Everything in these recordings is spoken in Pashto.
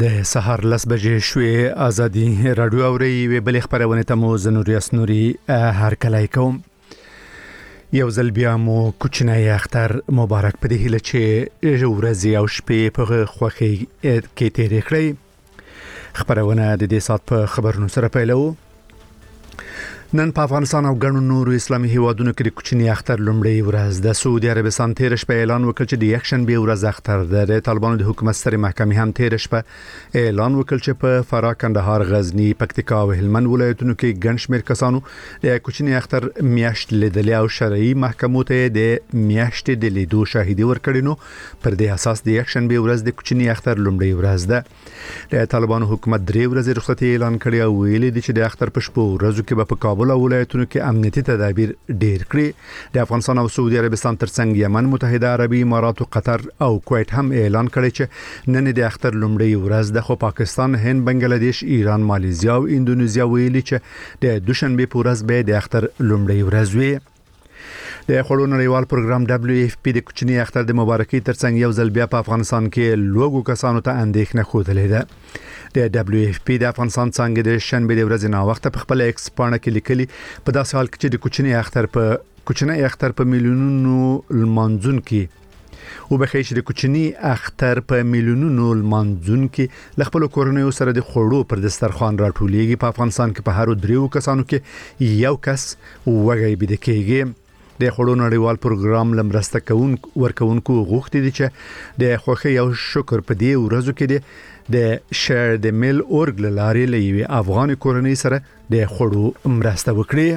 د سهار 10 بجې شوې ازادي رادیو اوري وی بل خبرونه ته مو زنوریاس نوري هر کله کوم یو ځل بیا مو کوچنی اختر مبارک په دې هله چې ورځي او شپې په خوخي کې تیرې کړې خبرونه د دې سات په خبرونو سره پیلو نن په افغانستان او ګڼو نورو اسلامي هیوادونو کې د کوچنی اختر لومړی ورځ د سعودي عربستان تیر شپه اعلان وکړ چې د یکشن به ورځ اختر د طالبانو د حکومت ستر محکمې هم تیر شپه اعلان وکړ چې په فراه کندهار غزنی پکتیکا او هلمند ولایتونو کې ګڼ شمېر کسانو د کوچنی اختر میاشت لیدل او شرعي محکمو ته د میاشتې د لیدو شاهدي ورکړي نو پر دې اساس د یکشن به ورځ د کوچنی اختر لومړی ورځ ده د طالبانو حکومت درې ورځې رخصتي اعلان کړی او ویلي دي چې د اختر په شپه ورځو کې په کابل او ولایتونو کې امنیتي تدابیر ډېر کړی د افغانستان او سعودي عربستان ترڅنګ یمن متحده عربي امارات او قطر او کویت هم اعلان کړی چې نن د اختر لومړی ورځ د خو پاکستان هند بنگلاديش ایران ماليزیا او اندونیزیا ویلي چې د دوشنبه په ورځ به د اختر لومړی ورځ وي د خړو نړیوال پروګرام WFP د کوچنی اختر د مبارکي ترڅنګ یو ځل بیا په افغانستان کې لوګو کسانو ته اندېښنه خوده ده د WFP د افغانستان څنګه د شنبه د ورځې نا وخت په خپل ایکس پاڼه کې لیکلي په داسې حال کې چې د کوچنی اختر په میلیونونو لمانځون کې او به خېش د کوچنی اختر په میلیونونو لمانځون کې خپل کورنیو سره د خړو پر دسترخوان راټولېږي په افغانستان کې په هر دریو کسانو کې یو کس وګړي بده کېږي د خړو نړیوال پروګرام لمرسته ورکوونکو غوښتي دي چې د خوخي او شکر په دې ورځو کې د شیر د میل اورګ لارې لوي افغان کورنۍ سره د خړو مرسته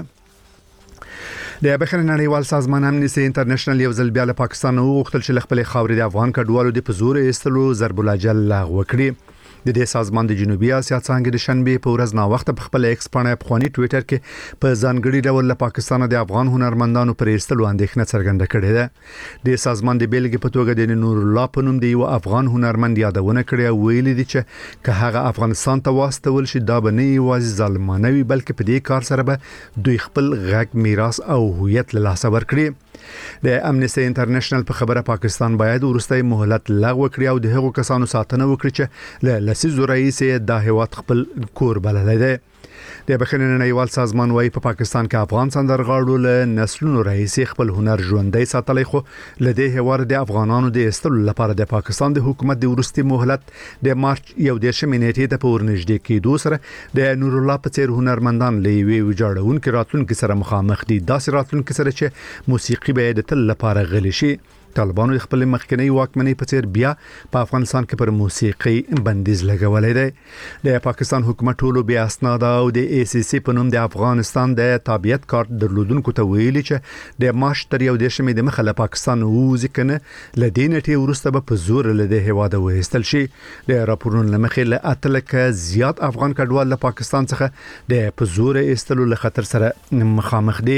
وکړي د بخښنې نړیوال سازمان امنیستي انټرنیشنل یو ځل بیا له پاکستان وغوښتل چې خپل خاورې د افغان کډوالو د پزور ایستلو ضرب الاجل لغوه کړي د دې سازمان د جنوبي اسیا څنګه د شنبه په ورځ نا وخت په خپل ایکس پاڼه په خواني ټوئیټر کې په ځانګړي ډول له پاکستان د افغان هنرمندانو پر ایستلو اندېښنه څرګنده کړې ده د سازمان د بیلګې په توګه د نور الله په نوم دی یو افغان هنرمند یادونه کړې او ویلي دي چې که هغه افغانستان ته واستول شي دا به نه یوازې ظالمانه وي بلکې په دې کار سره به دوی خپل غږ میراث او هویت له لاسه ورکړي د امنیستي انټرنیشنل په خبره پاکستان باید ورستۍ مهلت لغوه کړي او د هغو کسانو ساتنه وکړي چې له لسیزو رئیس د هیواد خپل کور بللی دی د بخښنې نړیوال سازمان وايي په پاکستان کې افغان سندرغاړو له نسلونو رئیس خپل هنر ژوندۍ ساتلی خو لدې هوار د افغانانو د استلو لپاره د پاکستان د حکومت د ورستي مهلت د مارچ 11 نیټې ته په ورنږدې کېدو سره د نور الله په څیر هنرمندان لوي وجاړونکو راتلونکو سره مخامخ دي داسې راتلونکو سره چې موسیقي به د تل لپاره غلي شي طالبانو خپل مخکنی واکمنۍ په څیر بیا په افغانستان کې پر موسیقي بندیز لګولای دی د پاکستان حکومت ټولو بیا اسناد او د ACC په نوم د افغانستان د تابعیت کارت درلودونکو ته ویلي چې د مارچ تر 11 د مخه له پاکستان وځي کنه لدینټي ورسته به په زور له هواده وېستل شي د راپورونو لمخې له اتلکه زیات افغان کډوال له پاکستان څخه د په زور ایستلو له خطر سره مخامخ دي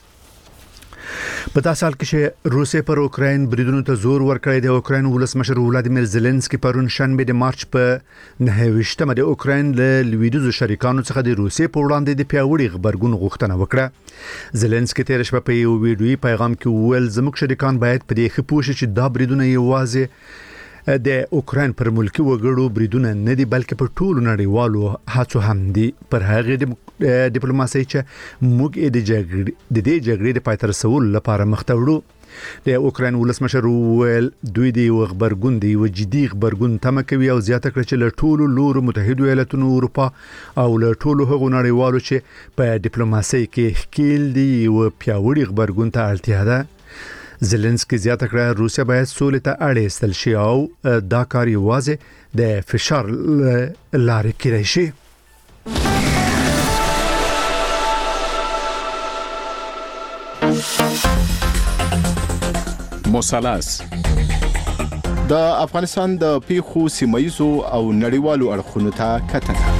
په تاسو حال کې چې روسیې پر اوکراین بریدونو ته زور ورکړی د اوکراین ولسمشر ولادیمیر زيلنسکي پرون شنبه د مارچ په 9مه د اوکراین له لویدیځو شریکانو څخه د روسیې په وړاندې د پیاوړي خبرګون غوښتنه وکړه زيلنسکي تیر شپه په یو ویډیوي پیغام کې ویل زموږ شریکان باید په دې خپوش چې دا بریدونه یوازې د اوکراین پر ملکی وګړو بریدونه نه دي بلکې په ټولو نړیوالو هڅو هم دي پر هغه ډیپلوماسي چې موږ د دې جګړې د پای ته رسولو لپاره مخ ته وړو د اوکراین ولسمشر ویل دوی د خبرګون دی و جدي خبرګون تمه کوي او زیاته کړ چې له ټولو لورو متحده ایالاتونو اروپا او له ټولو هغو نړیوالو چې په ډیپلوماسي کې ښکیل دي او پیاوړي خبرګون ته اړتیا ده زيلنسکي زیاته کړه روسیا باید سولې ته اړ ایستل شي او دا کار یوازې د فشار لارې کېدای شي مثلث د افغانستان د پیښو سیمایزو او نړیوالو اړخونو ته کتنه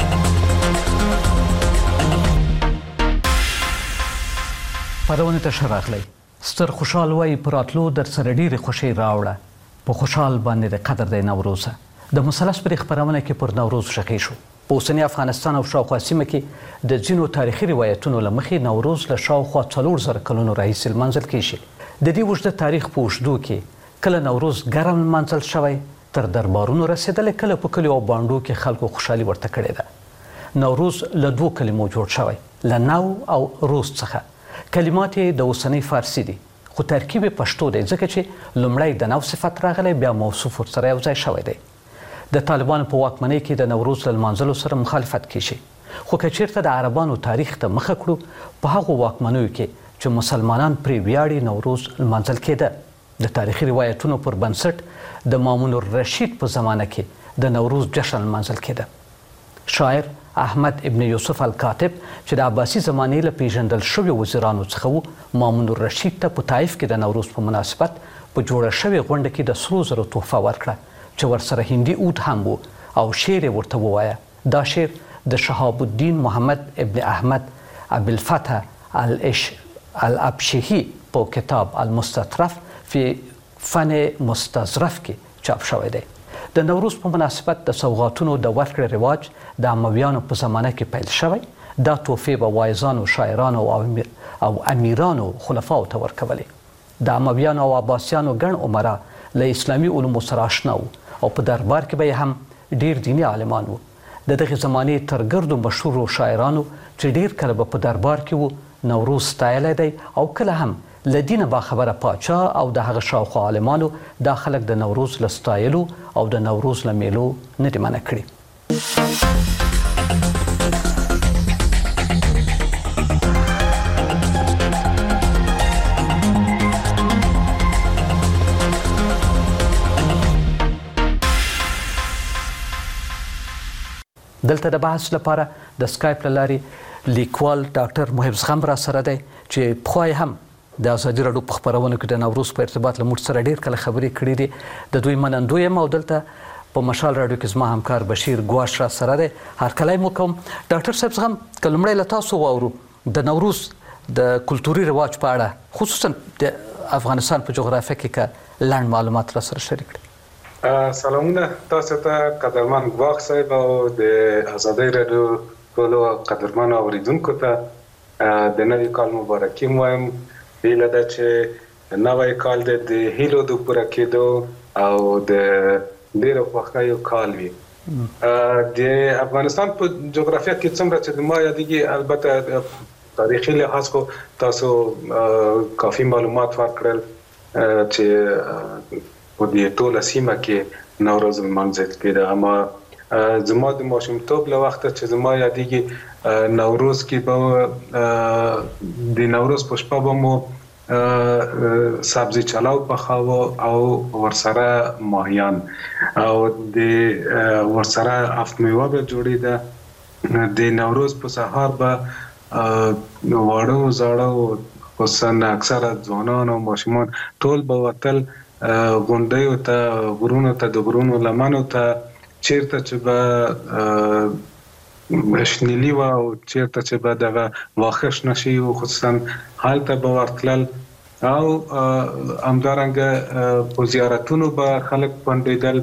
پرونه ته شراغلی ستر خوشحال وای پراتلو در سره ډیره خوشی راوړه په خوشحال باندې د قدر د نوروز د مثلث پر خبرونه کې پر نوروز شکی شو په اوسنی افغانستان او شاوخوا سیمه کې د ځینو تاریخي روایتونو لمخې نوروز له شاوخوا 4000 کلونو راهیسې لمانځل کیږي د دې وجود تاریخ په اوږدو کې کله نوروز ګرم لمانځل شوی تر دربارونو رسېدلی، کله په کلیو او بانډو کې خلکو خوشحالي ورته کړې ده. نوروز له 2 کلمو جوړ شوی، له نو او روز څخه. کلمات یې د اوسنۍ فارسي دي، خو ترکیب یې پښتو دی، ځکه چې لومړی د نو صفت راغلی، بیا موصوف ورسره یو ځای شوی دی. د طالبانو په واکمنۍ کې د نوروز له لمانځلو سره مخالفت کیږي، خو که چیرته د عربانو تاریخ ته مخه کړو، په هغو واکمنیو کې چې مسلمانان پرې ویاړي نوروز لمانځل کېده. د تاریخي روایتونو پر بنسټ د مامون الرشید په زمانه کې د نوروز جشن لمانځل کېده. شاعر احمد ابن یوسف الکاتب چې د عباسي زمانې له پیژندل شویو وزیرانو څخه و، مامون الرشید ته په طایف کې د نوروز په مناسبت په جوړه شوې غونډه کې د سرو زرو تحفه ورکړه چې ورسره هندي اود هم و او شعر یې ورته ووایه. دا شعر د شهاب الدین محمد ابن احمد ابوالفتح الابشهي په کتاب المستطرف فی فن مستظرف کې چاپ شوی دی. د نوروز په مناسبت د سوغاتونو د ورکړې رواج د امویانو په زمانه کې پیل شوی. دا تحفې به واعظانو، شاعرانو او امیرانو خلفاو ته ورکولې. د امویانو او عباسیانو ګڼ عمرا له اسلامي علومو سره آشنا وو او په دربار کې به هم ډیر دیني عالمان وو. د دغې زمانې تر ګردو مشهورو شاعرانو چې ډیر کله به په دربار کې وو، نوروز ستایلی دی او کله هم له دینه باخبره پاچا او د هغه شاوخوا عالمانو دا خلک د نوروز له ستایلو او د نوروز له میلو نه دي منع کړي. دلته د بحث لپاره د سکایپ له لارې لیکوال ډاکټر محب زغم را سره دی چې پخوا هم د ازادي راډیو په خپرونو کې د نوروز په ارتباط له موږ سره ډېر کله خبرې کړې دي. د دوی منندوی یم او دلته په مشال راډیو کې زما همکار بشیر ګواش را سره دی. هرکلی مو کوم. ډاکټر صاحب زغم، که لومړی له تاسو واورو د نوروز د کلتوري رواج په اړه، خصوصا د افغانستان په جغرافیه کې که لنډ معلومات را سره شریک کړئ. سلامونه تاسو ته قدرمن ګواښ صاحب او د ازادي راډیو ټولو قدرمنو اوریدونکو ته د نوي کال مبارکي وایم. هیله ده چې نوی کال د هیلو د پوره کېدو او د ډېرو خوښیو کال وي. د افغانستان په جغرافیه کې څومره چې د ما یادېږي، البته تاریخي لحاظ خو تاسو کافي معلومات ورکړل چې په دې ټوله سیمه کې نوروز لمانځل کېده. اما زما د ماشومتوب له وخته چې زما یادېږي، نوروز کې به د نوروز په شپه به مو سبزی چلاو پخاوه او ورسره ماهیان او د ورسره افمیوه به جوړېده. د نوروز په سهار به واړه زاړه خصوصا اکثره ځوانان او ماشومان ټول به وتل غونډیو ته، غرونو ته، د غرونو لمنو ته، چیرته چې به شنیلی و او چیرته چې به دغه واښه شنه شي و، خصوصا هلته به ورتلل او همدارنګه په زیارتونو به خلک پنډېدل.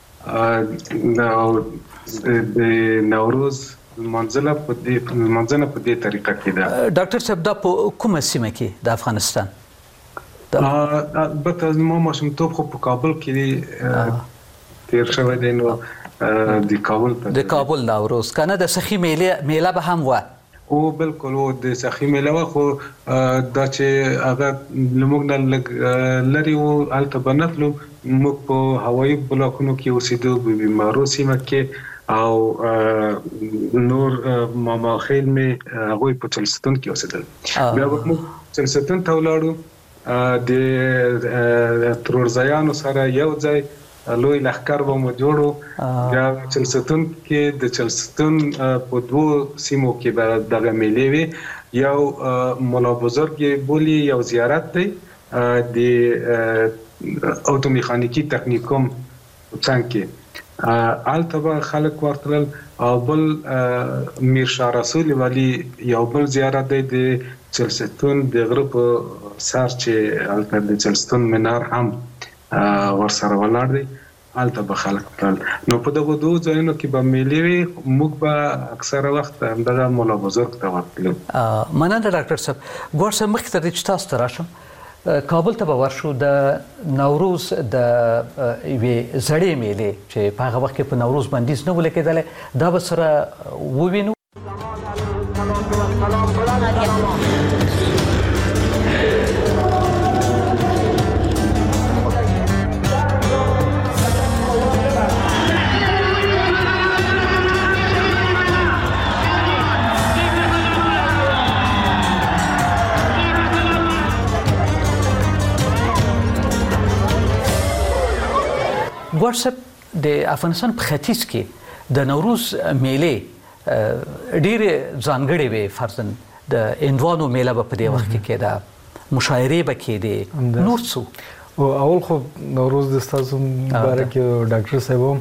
د نوروز لمانځنه په دې طریقه کې ده. ډاکټر صاحب، دا په کومه سیمه کې د افغانستان؟ البته زما ماشومتوب خو په کابل کې تیر شوی دی، نو د کابل نوروز کنه د سخی میله به هم و. او بالکل و د سخی میله و، خو دا چې هغه لموږ نه لږ لرې و، هلته به نه تلو. موږ په هوایي بلاکونو کې اوسېدو، په بیمارو سیمه کې، او نور ماما خیل مې هغوی په چلستون کې اوسېدل. بیا به موږ چلستون ته ولاړو، د ترورزیانو سره یو ځای لوی لښکر به مو جوړو. بیا چلستون کې د چلستون په 2 سیمو کې به دغه میلې وي. یو مولا بزرګ بولي، یو زیارت دی د اوتو میخانیکی تکنیکوم څنګ کې، هلته به خلک ورتلل. او بل میر شاه رسول ولی یو بل زیارت دی د چلستون د غره په سر چې هلته د چلستون منار هم ورسره ولاړ دی، هلته به خلک تلل. نو په دغو 2 ځایونو کې به میلې وي. موږ به اکثره وخت همدغه مولا بزرګ ته ورتلو. مننه ډاکټر صاحب. ګواښ صاحب، مخکې تر دې چې تاسو ته راشم، کابل ته به ورشو د نوروز د یوې زړې میلې چې په هغه وخت کې په نوروز بندیز نه و لیکېدلی دا به سره ووینو. واتساپ د افغانستان په ختیځ کې د نوروز میلې ډېرې ځانګړې وې، فرضاً د هندوانو میله به په دې وخت کې کېده، مشاعرې به کېدې، نور څه؟ اول خو نوروز د ستاسو مبارک ډاکټر صاحب و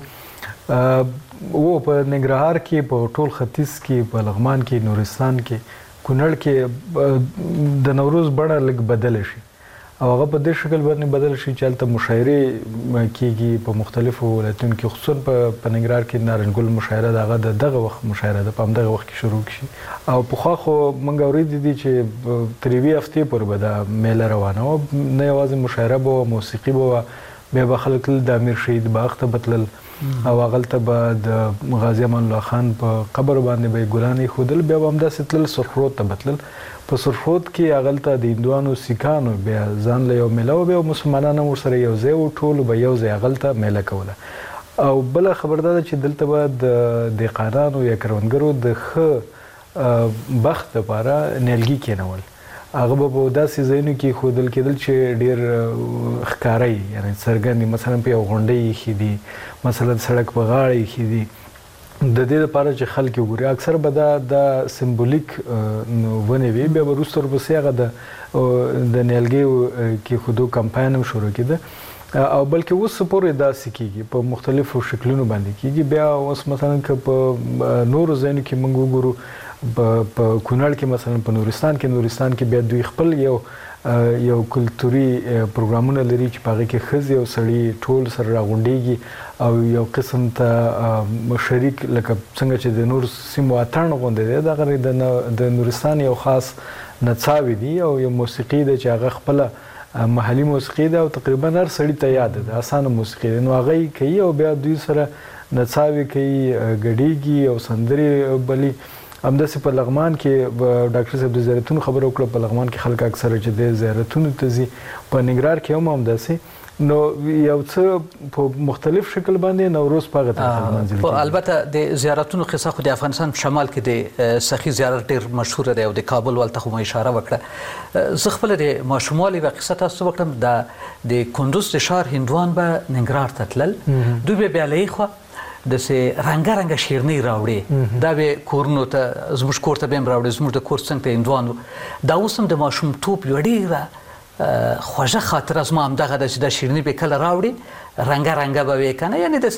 په ننګرهار کې په ټول ختیځ کې په لغمان کې نورستان کې کونړ کې د نوروز بڼه لږ بدله شي او هغه په دې شکل باندې بدل شي چې هلته مشاعرې کېږي په مختلفو ولایتونو کې، خصوصا په ننګرهار کې نارنجګل مشاعره د هغه دغه وخت مشاعره ده، په همدغه وخت کې شروع شي. او پخوا خو موږ اورېدي دي چې تر یوې هفتې پورې به دا میله روانه وه، نه یوازې مشاعره به وه، موسیقي به وه، بیا به خلک تلل د امیر شهید باغ ته به تلل او هغلته به د غازي امان الله خان په قبر باندې به یې ګلان ایښودل، بیا به همداسې تلل سرخرود ته به تلل. په سرخرود کې هغلته د هندوانو سیکانو بیا ځان له یو میله و، بیا مسلمانان هم ورسره یو ځای و، ټولو به یو ځای هغلته میله کوله. او بله خبر دا ده چې دلته به د دهقانانو یا کروندګرو د ښه بخت لپاره نیالګي کېنول، هغه به په داسې ځایونو کې ایښودل کېدل چې ډېر ښکاره یي، یعنې څرګند دي، مثلا په یو غونډۍ ایښي دي، مثلا سړک په غاړه ایښي دي، د دې لپاره چې خلک وګوري. اکثر به دا سمبولیک ونې وي، بیا به وروسته ورپسې هغه د نیالګیو کېښودو کمپاین هم شروع کېده او بلکې اوس پورې داسې کېږي، په مختلفو شکلونو باندې کېږي. بیا اوس مثلا که په نورو ځایونو کې موږ وګورو، په کونړ کې مثلا په نورستان کې بیا دوی خپل یو کلتوري پروګرامونه لري چې په هغه کې ښځې او سړي ټول سره راغونډېږي او یو قسم ته شریک، لکه څنګه چې د نور سیمو اتڼ غوندې دی، دغه د نورستان یو خاص نڅاوې دي او یو موسیقي ده چې هغه خپله محلي موسیقي ده او تقریبا هر سړي ته یاد ده، اسانه موسیقي ده، نو هغه یې کوي او بیا دوی سره نڅاوې کوي، ګډېږي او سندرې بلي. همداسې په لغمان کې ډاکټر صاحب د زیارتونو خبره وکړه، په لغمان کې خلک اکثره چې د زیارتونو ته ځي، په ننګرهار کې هم همداسې. نو یو څه په مختلف شکل باندې نوروز په هغه طریقه لمانځل کېږي. البته د زیارتونو قصه خو د افغانستان په شمال کې د سخي زیارت ډېر مشهوره دی او د کابل ولته خو مو اشاره وکړه. زه خپله د ماشوموالي یوه قصه تاسو ته وکړم. د کندوز د ښار هندوان به ننګرهار ته تلل، دوی به بیا له یخوا داسې رنګه شیرنۍ راوړې، دا به کورونو ته زموږ کور ته به هم راوړې، زموږ د کور څنګ ته هندوان و. دا اوس هم د ماشومتوب یوه ډېره خوږه خاطره زما همدغه ده چې دا شیرني به کله راوړي رنګه به وي که نه. یعنې داسې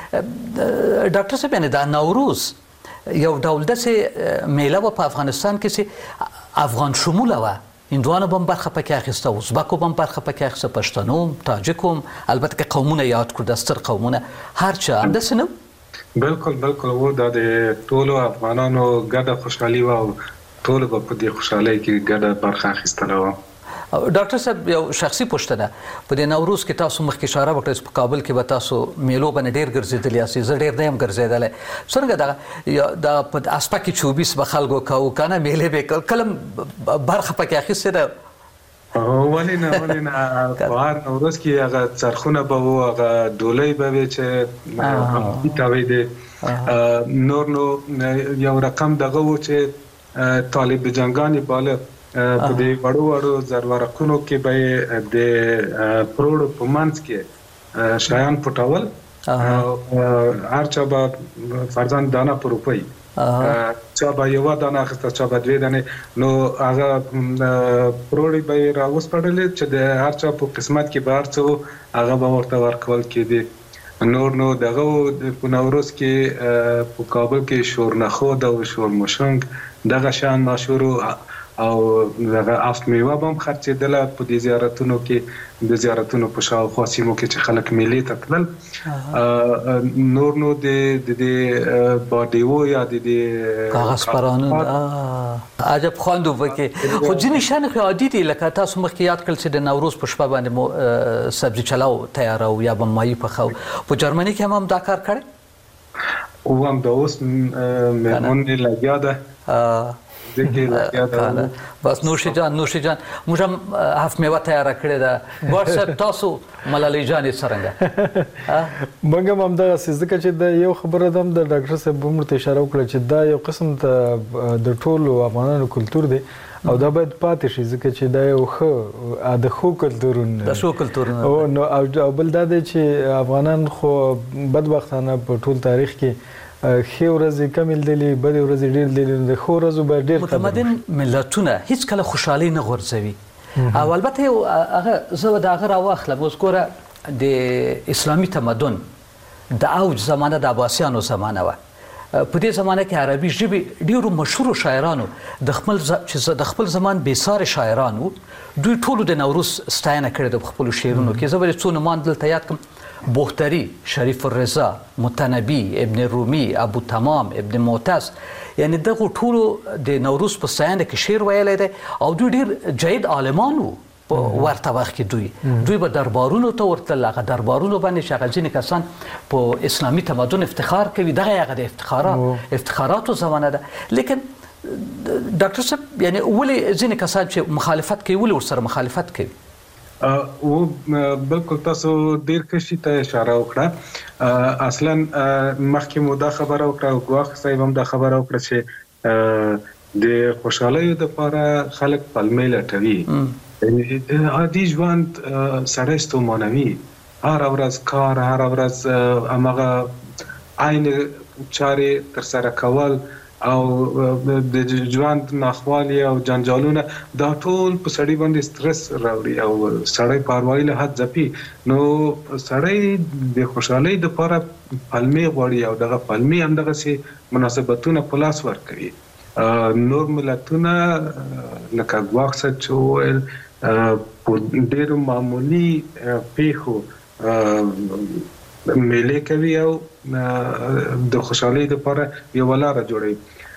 ډاکټر صاحب یعنې دا نوروز یو ډول داسې میله وه په افغانستان کې چې افغان شموله وه، هندوانو به هم برخه پکې اخیسته، ازبکو به هم برخه پکې اخیسته، پښتنو هم، تاجکو هم، البته که قومونه یاد کړو د ستر قومونه هر چا همداسې نه و. بالکل و، دا د ټولو افغانانو ګډه خوشحالي وه او ټولو به په دې خوشحالۍ کې ګډه برخه اخیستله وه. ډاکټر صاحب یو شخصي پوښتنه، په دې نوروز کې تاسو مخکې اشاره وکړه چې په کابل کې به تاسو میلو باندې ډېر ګرځېدلي یاستئ، زه ډېر نه یم ګرځېدلی. څرنګه دا په اسپکې چوبیس به خلکو کوو که نه، میلې به یې کله برخه پکې اخیستې ده؟ ولې نه په هر نوروز کې هغه څرخونه به وو، هغه ډولۍ به وې چې تاویدې، نور نو یو رقم دغه و چې طالب جنګانې باله په دې وړو زرورقونو کې به د پروړو په منځ کې شیان پټول، هر چا به فرضاً دانه په روپۍ، چا به یوه دانه اخیسته، چا به دوې دانې، نو هغه پروړې به یې راوسپړلې چې د هر چا په قسمت کې به هر څه و هغه به ورته ورکول کېدې. نور نو دغه په نوروز کې په کابل کې شورنخود او شورمشنګ دغه شیان مشهور او دغه افت میوه هم خرڅېدله په دې زیارتونو کې د زیارتونو په شاوخوا سیمو کې چې خلک میلې ته تلل نور نو د بادیو یا د کاغذ پرانون عجب خواندو وکي خو ځینې شیان خو عادي دي لکه تاسو مخکې یاد کړل چې د نوروز په شپه باندې مو سبزي چلاو تیارو یا به مایي پخو په جرمني کې هم دا کار کړی او هم د اوس مهمون لګیا ده بس نوشي جان موږ هم هفت میوه تیاره کړې ده ګوډ صاحب تاسو ملالۍ جانې څرنګه موږ هم همدغسې ځکه چې د یو خبره ده هم د ډاکټر صاحب هم ورته اشاره وکړه چې دا یو قسم د ټولو افغانانو کلتور دی او دا باید پاتې شي ځکه چې دا یو ښه د ښو کلتورونه او بل دا دی چې افغانان خو بدبختانه په ټول تاریخ کې ښې ورځې کم لیدلې بدې ورځې ډېر لیدلې د ښو ورځو به ډېر متمدن ملتونه هیڅ کله خوشحالي نه غورځوي او البته هغه زه د هغه راواخلم اوس ګوره د اسلامي تمدن د اوج زمانه د عباسیانو زمانه وه په دې زمانه کې عربي ژبې ډېرو مشهورو شاعرانو د خپل زمان بېسارې شاعران وو دوی ټولو د نوروز ستاینه کړې ده په خپلو شعرونو کې زه ولې څو نومان دلته یاد کړم بختری، شریف الرضا، متنبی، ابن رومي، ابو تمام، ابن معتز یعنی دغه ټولو د نوروز په ستاینه کې شعر ویلی دی او دوی ډېر جید عالمان وو په ورته وخت کې دوی به دربارونو ته ورتلل هغه دربارونو باندې چې هغه ځینې کسان په اسلامي تمدن افتخار کوي دغه هغه د افتخاراتو زمانه ده لیکن ډاکټر صاحب یعنی ولې ځینې کسان چې مخالفت کوي ولې ورسره مخالفت کوي او بالکل تاسو ډیر کشي ته اشاره وکړه اصلا مخکې مو دا خبره وکړه او ګواخ صاحب هم دا خبره وکړه چې د خوشحالۍ لپاره خلک پلمې لټوي عادي ژوند سړی ستومانوي هر ورځ کار هر ورځ هماغه عین چارې ترسره کول او د ژوند ناخوالي او جنجالونه دا ټول په سړی باندې سترس راوړي او سړی پروايي له حد ځپي نو سړی د خوشحالۍ لپاره پلمې غواړي او دغه پلمې همدغه سي مناسبتونه په لاس ورکوي نور ملتونه لکه ګواښ چې په ډېرو معمولي پیښو میلې کوي او د خوشحالۍ لپاره یو لاره جوړوي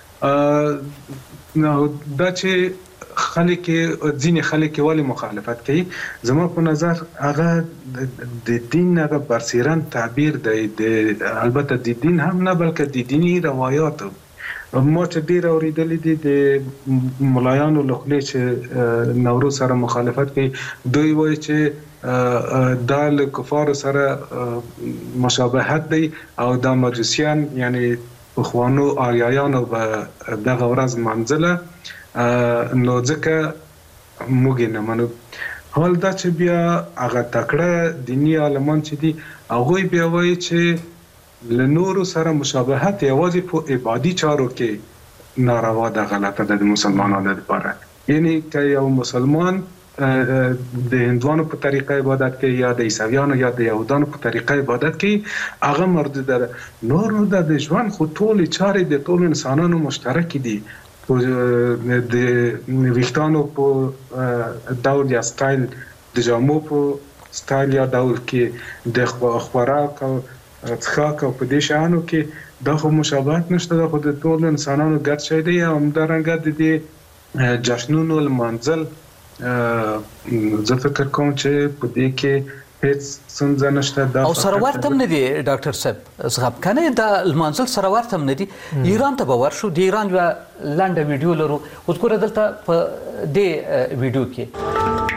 نو دا چې خلک ځینې خلک ولې مخالفت کوي زما په نظر هغه د دین هغه برسیرن تعبیر دی البته د دین هم نه بلکې د دینی روایات ما چې ډیر اوریدلې دي د ملایانو له خولې چې نوروز سره مخالفت کوي دوی وایي چې دا له کفارو سره مشابهت دی او دا مجوسیان یعنی خوانو آریایانو به دغه ورځ منځله نو ځکه موږ نه منو حال دا چې بیا هغه تکړه دینی عالمان چې دي هغوی بیا وایي چې له نورو سره مشابهت یوازې په عبادي چارو کې ناروا ده غلطه ده د مسلمانانو لپاره یعنی که یو مسلمان د هندوانو په طریقه عبادت کوي یا د عیسویانو یا د یهودانو په طریقه عبادت کوي هغه مردود ده نور نو د ژوند خو ټولې چارې د ټولو انسانانو مشترک دي د ویښتانو په ډول یا سټایل د جامو په سټایل یا ډول کې د خوراک او څښاک او په دې شانو کې دا خو مشابهت نشته دا خو د ټولو انسانانو ګډ شی دی او همدارنګه د دې جشنونو لمانځل زه فکر کوم چې په دې کې هیڅ څنګه نشته او سره ورته نه دي ډاکټر صاحب زغب کنه دا المنزل سره ورته نه دي ایران ته به ورشو د ایران یو لنډه ویډیو لرو اوس ګوره دلته په دې ویډیو کې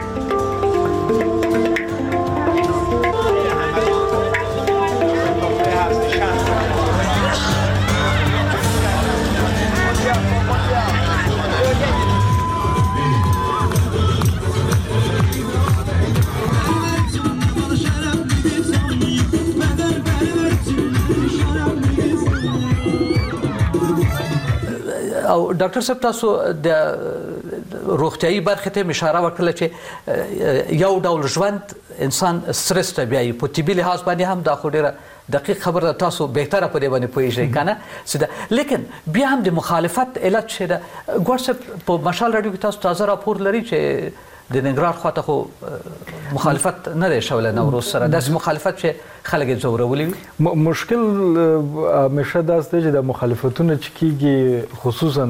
او ډاکټر صاحب تاسو د روغتيایي برخې ته اشاره وکړه چې یو ډول ژوند انسان سترس ته بیایي په طبي لحاظ باندې هم دا خو ډیره دقیق خبره تاسو بهتره په دې باندې پوهیږئ کنه سیده لیکن بیا هم د مخالفت علت شه ده ګورڅ په مشال رادیو کې تاسو تازه راپور لري چې د ننګرهار خواته خو مخالفت نه دی شوله نوروز سره داسې مخالفت چې خلک یې ځورولي وي مشکل همیشه داسې دی چې د مخالفتونه چې کېږي خصوصا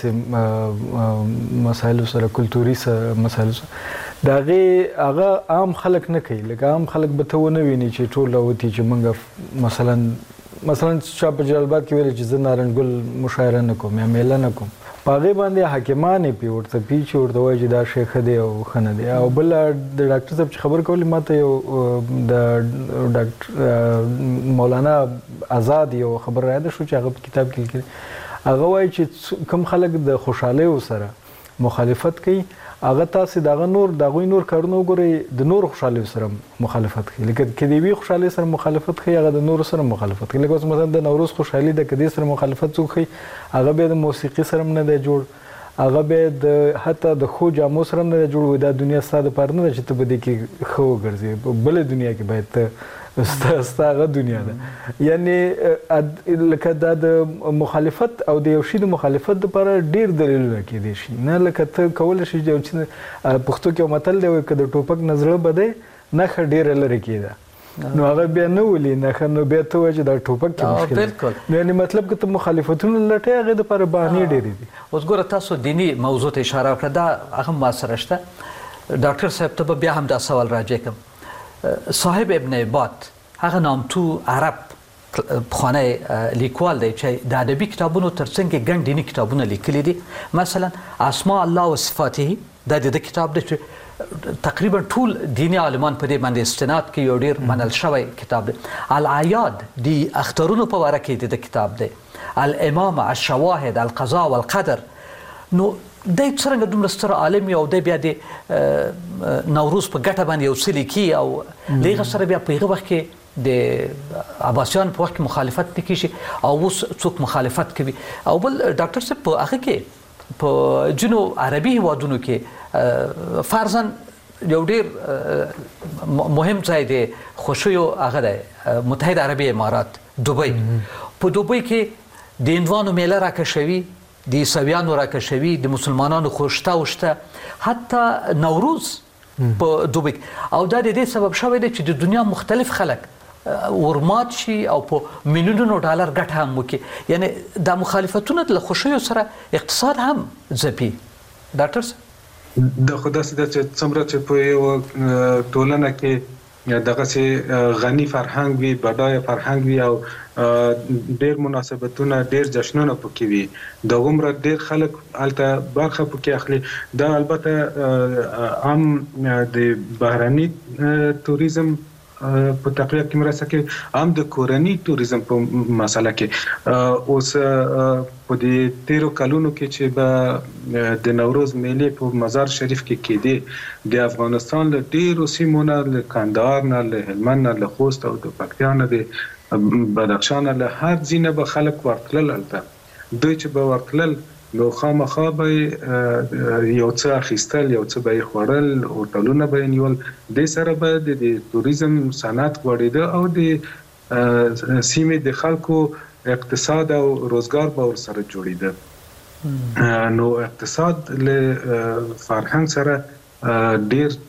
دغسې مسایلو سره کلتوري مسایلو سره د هغه عام خلک نه کوي لکه عام خلک به ته ونه ویني چې ټول راوتي چې موږ مثلا چا په جلال آباد کې ویل چې زه نارنج ګل مشاعره نه کوم یا میله نه کوم په هغې باندې حاکمان یې پې ورته پي چې ورته وایي چې دا شی ښه دی او ښه نه دی او بله د ډاکټر صاحب چې خبرې کولې ما ته یو د ډاکټر مولانا آزاد یو خبر را یاده شو چې هغه په کتاب کې لیکلي هغه وایي چې کوم خلک د خوشحالیو سره مخالفت کوي هغه تاسې د هغوی نور کارونه وګورئ د نورو خوشحالیو سره مخالفت کوي لکه که د یوې خوشحالۍ سره مخالفت کوي هغه د نورو سره مخالفت کوي لکه اوس مثلا د نوروز خوشحالي ده که دې سره مخالفت څوک کوي هغه بیا د موسیقي سره هم نه دی جوړ هغه بیا د حتی د ښو جامو سره هم نه دی جوړ دا دنیا ستا دپاره نه ده چې ته په دې کې ښه وګرځې په بله دنیا کې باید ته ستا هغه دنیا ده یعنې لکه دا د مخالفت او د یو شي د مخالفت دپاره ډېر دلیلونه کیدای شي نه لکه ته کولی شي چې پښتو کې یو متل دی که د ټوپک نه زړه بدی نښه ډېره لرې کېده نو هغه بیا نه ولي نښه نو بیا ته وایې چې دا ټوپک کې مشکل دی یعنې مطلب که ته مخالفتونه لټوې هغې دپاره بهانې ډېرې دي اوس ګوره تاسو دیني موضوع ته اشاره وکړه دا هغه ما سره شته ډاکټر صاحب ته به بیا هم دا سوال راجع کړم صاحب ابن عباد هغه نامتو عرب پخوانی لیکوال دی چې د ادبي کتابونو ترڅنګ ګڼ دیني کتابونه لیکلي دي مثلا اسماء الله و صفاته دا د کتاب دی چې تقریبا ټول دیني عالمان په دې باندې استناد کوي یو ډېر منل شوی کتاب دی العیاد د اخترونو په باره کې د کتاب دی الامامه الشواهد القضاء والقدر نو دی څرنګه دومره ستر عالم او دی بیا د نوروز په ګټه باندې یو څه لیکي او له هغه سره بیا په هغه وخت کې د عباسیان په وخت کې مخالفت نه کېږي او اوس څوک مخالفت کوي او بل ډاکټر صاحب په هغه کې په ځینو عربي هیوادونو کې فرضاً یو ډېر مهم ځای دی خوښیو هغه دی متحده عربي امارات دوبۍ په دوبۍ کې د هندوانو میله راکشوي د عیسویانو راکشوي د مسلمانانو خوشته وشته حتی نوروز په دوبۍ او دا د دې سبب شوی دی چې د دنیا مختلف خلک ورمات شي او په میلیونونو ډالر ګټه هم وکړي یعنی دا مخالفتونه له خوښیو سره اقتصاد هم ځپي ډاکټر صاحب د خو داسې ده چې څومره چې په یو ټولنه کې دغسې غني فرهنګ وي بډایه فرهنګ وي او ډېر مناسبتونه ډېر جشنونه پکې وي دغومره ډېر خلک هلته برخه پکې اخلي دا البته عام د بهرني توریزم په تقویه کې مرسته کوي عام د کورني توریزم په مسله کې اوس په دې 13 کلونو کې چې به د نوروز میلې په مزار شریف کې کېدې د افغانستان له ډېرو سیمو نه له کندهار نه له هلمند نه له خوست او د پکتیا نه د بدخشان له هر ځینه به خلک ورتلل هلته دوی چې به ورتلل نو خامخا به یو څه اخیستل یو څه به یې خوړل هوټلونه به یې نیول دې سره به د توریزم صنعت غوړېده او د سیمې د خلکو اقتصاد او روزګار به ورسره جوړېده نو اقتصاد له فرهنګ سره ډېر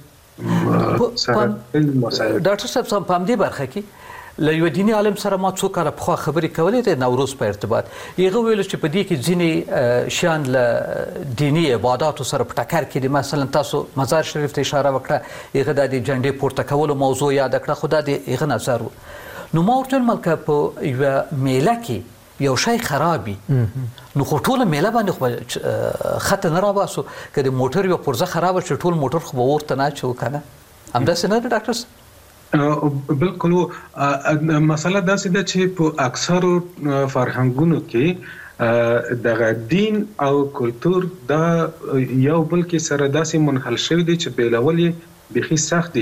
ډاکټر صاحب په همدې برخه کې له یو دیني عالم سره ما څو کاله پخوا خبرې کولې د نوروز په ارتباط هغه ویل چې په دې کې ځینې شیان له دیني عباداتو سره په ټکر کې دي مثلا تاسو مزار شریف ته اشاره وکړه هغه د جنډې پورته کولو موضوع یاد کړه خو د هغه نظر نو ما ورته ملکه په یو میله کې یو شی خرابي نو خو ټول میله باندې خط نه راباسو که د موټر یو پرزه خراب شي ټول موټر خو ورته نه چو کنه همداسې نه ډاکټر بالکل مسله داسې ده چې په اکثرو فرهنګونو کې دغه دین او کلتور دا یو بل کې سره داسې منحل شوی دی چې بیلول یې بیخي سخت دي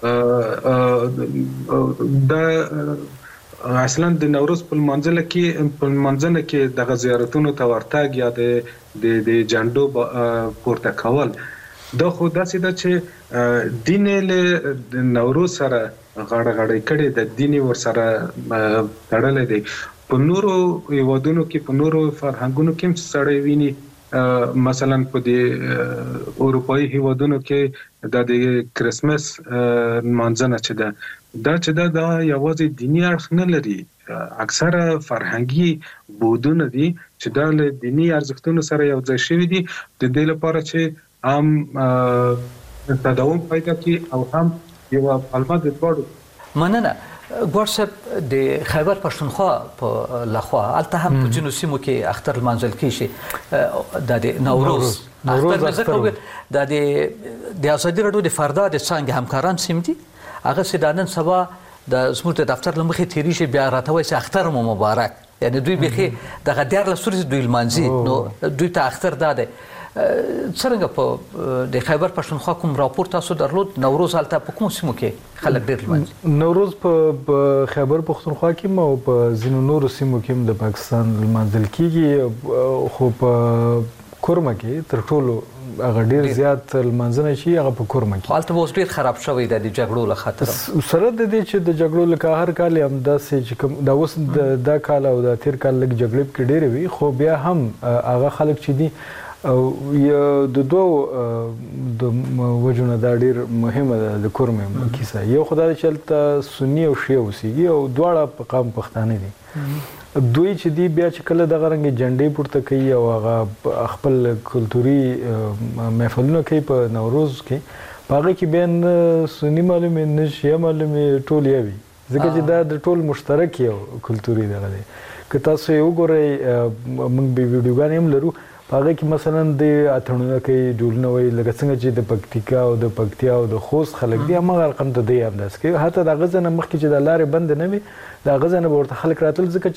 دا اصلا د نوروز په لمانځنه کې دغه زیارتونو ته ورتګ یا د جنډو پورته کول دا خو داسې ده چې دین له نوروز سره غاړه کړي د دیني ورسره تړلې دي. په نورو هیوادونو کې په نورو فرهنګونو کې سړی ویني مثلا په دې اروپאי هیوادونو کې د کرسمس منځنه چې دا یوازې دینی اړخ نه لري، اکثره فرهنګي بودونه دي چې د دینی ارزښتونو سره یو ځای شوي دي د دې لپاره چې هم تداوم پیدا کړي او هم یو پلمه د دوړو. مننه ګوړ صاحب. د خیبر پښتونخوا په لخوا الته هم په جنوب سیمو کې اختر المنزل کې د نوروز اختر ذکر د ازادي راډیو د فردا د څنګه همکاران سیم دي هغه سیدانن سبا د زموږ د دفتر لمخې تیری شي بیا راتوي چې اختر مو مبارک، یعنی دوی به دغه ډیر لسوري دوی المنزي نو دوی ته اختر داده. څنګه په د خیبر پښتونخوا کوم راپور تاسو درلود نوروز الته په کوم سیمو کې خلک ډیر لمانځي؟ نوروز په خیبر پښتونخوا کې او په ځینو نورو سیمو کې د پاکستان لمانځل کیږي، خو په کورمه کې تر ټولو هغه ډیر زیات لمانځنه شي هغه په کورمه کې. حالت اوس ډیر خراب شوی د جګړو له خاطر سره د دې چې د جګړو لکه هر کال هم داسې چې کوم دا اوس د کال او د تیر کال لږ جګړې کې ډېرې وي، خو بیا هم هغه خلک چې دي او د دوه د وجونه دا ډیر مهمه ده د کورمه کیسه. یو خدای چې هلته سني او شیعه اوسېږي او دواړه په قام پښتانه دي. دوی چې دی بیا چې کله دغه رنګ جنډې پورته کوي او هغه خپل کلتوري محفلونه کوي په نوروز کې، په هغه کې بیا سني معلومې نه شیعه معلومې ټول یوي، ځکه چې دا د ټول مشترک یو کلتوري دغه دی. که تاسو یې وګورئ موږ به ویډیوګانې هم لرو، په هغه کې مثلا د اتڼونه کوي، ډولونه وایي، لکه څنګه چې د پکتیکا او د پکتیا او د خوست خلک دي هماغه رقم ته دی همداسې کوي. حتی د هغه ځای نه مخکې چې د لارې بندې نه وي د هغه ځای نه به ورته خلک راتلل، ځکه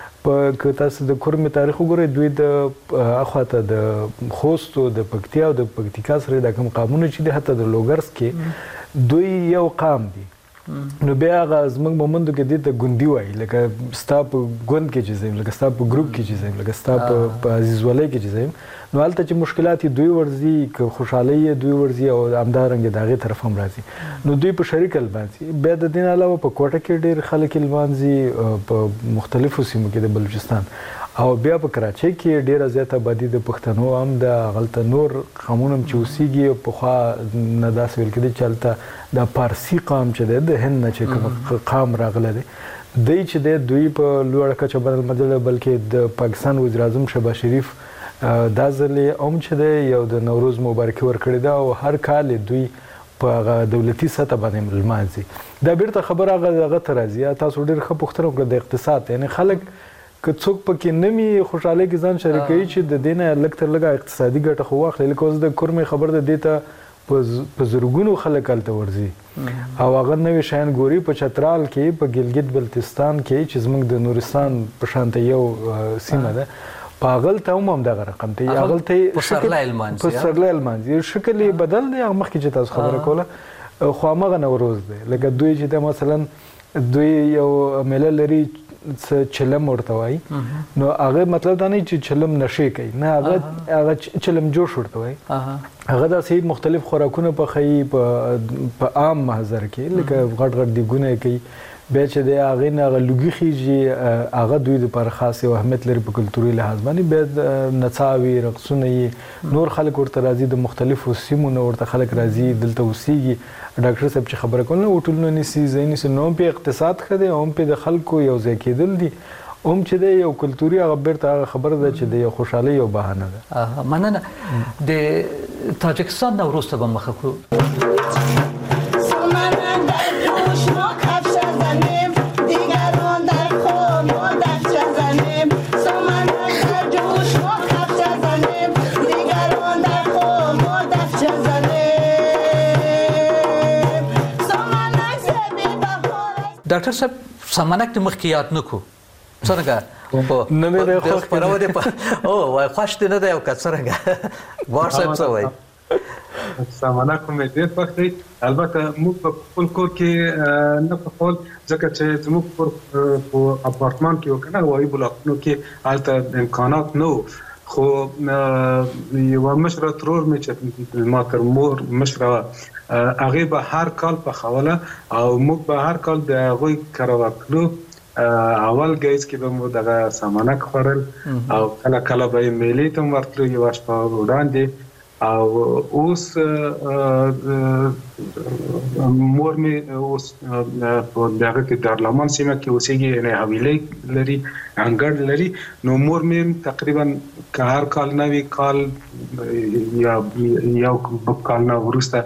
چې که تاسو د کورمې تاریخ وګورئ دوی د اخواته د خوست او د پکتیا او د پکتیکا سره دا کوم قامونه چې دي حتی د لوګرس کې دوی یو قام دي. نو بیا هغه زموږ مومندو کې دې ته ګوندي وایي، لکه ستا په ګوند کې چې ځایم، لکه ستا په ګروپ کې چې ځایم، لکه ستا په عزیزولۍ کې چې ځایم. نو هلته چې مشکلات دوی ورځي که خوشحالۍ دوی ورځي او همدارنګه د هغې طرف هم راځي، نو دوی په شریکه لمانځي. بیا د دې نه علاوه په کوټه کې ډېر خلک لمانځي په مختلفو سیمو کې د بلوچستان، او بیا په کراچۍ کې ډېره زیاته آبادي د پښتنو هم د هغلته نور قومونه هم چې اوسېږي. پخوا نه داسې ویل کېده چې هلته د پارسي قام چې دی د هند نه چې کوم قام راغلی دی دی چې دی دوی په لوړه کچه بلل، بلکې د پاکستان وزیر اعظم شهباز شریف دا ځل یې هم چې دی یو د نوروز مبارکي ورکړې ده او هر کال دوی په هغه دولتي سطح باندې لمانځي. دا بیرته خبره هغه ته راځي. تاسو ډېر ښه پوښتنه وکړه د اقتصاد، یعنی خلک که څوک پکې نه وي خوشحالۍ کې ځان شریکوي چې د دې نه لږ تر لږه اقتصادي ګټه خو واخلي. لکه اوس د کورمې خبر ده دې ته په زرګونو خلک هلته ورځي او هغه نوي شیان ګوري. په چترال کې په ګلګت بلتستان کې چې زموږ د نورستان په شانته یو سیمه ده، په هغلته هم همدغه رقم دی. هغلته پسرلی لمانځي، شکل یې بدل دی هغه مخکې چې تاسو خبره کوله، خو همغه نوروز دی. لکه دوی چې د مثلا دوی یو میله لري چلم ورته وایي، نو هغه مطلب دا نه چې چلم نشې کوي، نه هغه چلم جوش ورته وایي. هغه داسې مختلف خوراکونه پخوي په عام محضر کې، لکه غټ غټ دیګونه کوي. بیا چې د هغې نه هغه لوګي خیږي، هغه دوی دپاره خاص یو اهمیت لري په کلتوري لحاظ باندې. بیا نڅاوي رقصونه یې نور خلک ورته راځي، د مختلفو سیمو نه ورته خلک راځي، دلته اوسېږي. ډاکټر صاحب چې خبره کوله هوټلونه نیسي، ځای نیسي، نو هم پې اقتصاد ښه دی او هم پې د خلکو یو ځای کېدل دي، هم چې دی یو کلتوري هغه بیرته هغه خبره ده چې د یو خوشحالۍ یو بهانه ده. مننه. د تاجکستان نوروز ته به مخه کړو. ډاکټر صاحب سمانک د مخکې یاد نه کړو څرنګه نه مې دی خوښ خپرونې او وای خوښ دې نه دی او که څرنګه ګوهر صاحب څه وایي؟ سمانک مې ډېر خوښ دی. البته موږ په خپل کور کې نه پخول، ځکه چې زموږ په اپارتمان کې وو که نه هوایي بلاکونو کې هلته امکانات نه و، خو یو مشره ترور می چې ما تر مور مشره هغه به هر کال په خوله او موږ به هر کال د هغه کراوکلو اول گیز کې به مو دغه سامانک خورل او کله کله به میلې ته ورتلو یو شپه وړاندې او اوس مور می اوس په دغه کې دارلمان سیمه کې اوسېږي نه حویلې لري انګړ لري نو مور می تقریبا هر کال نوی کال یا کال نه ورسته